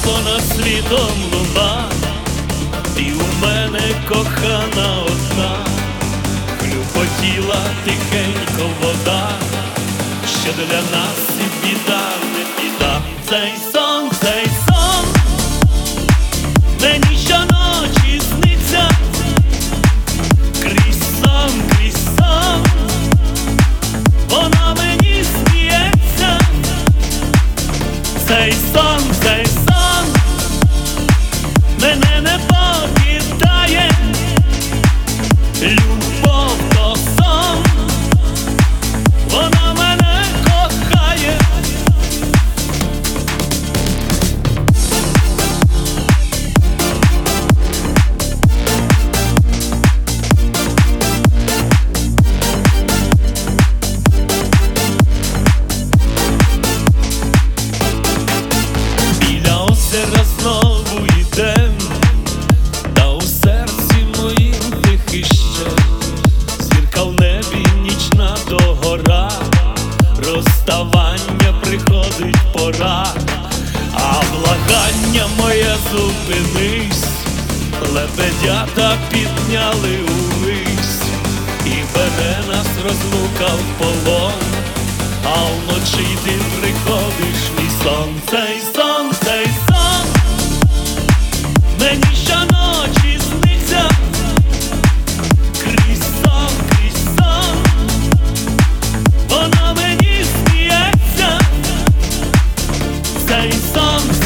понад світом луна, ти у мене кохана одна, хлюпотіла тихенько вода, що для нас і біда, не біда. Цей сон мені щоночі сниться, крізь сон, вона мені сміється. Цей сон мене не покидає, любов то сон, вона мене кохає. Знову йдем, та у серці моїм тихий ще зірка в небі, нічна догора, розставання приходить пора, а благання моє зупинись, лебедята підняли увись, і бере нас розлука в полон, а вночі ти приходиш в мій сон. Цей сон мені щоночі сниться, крізь сон, вона мені сміється. Цей сон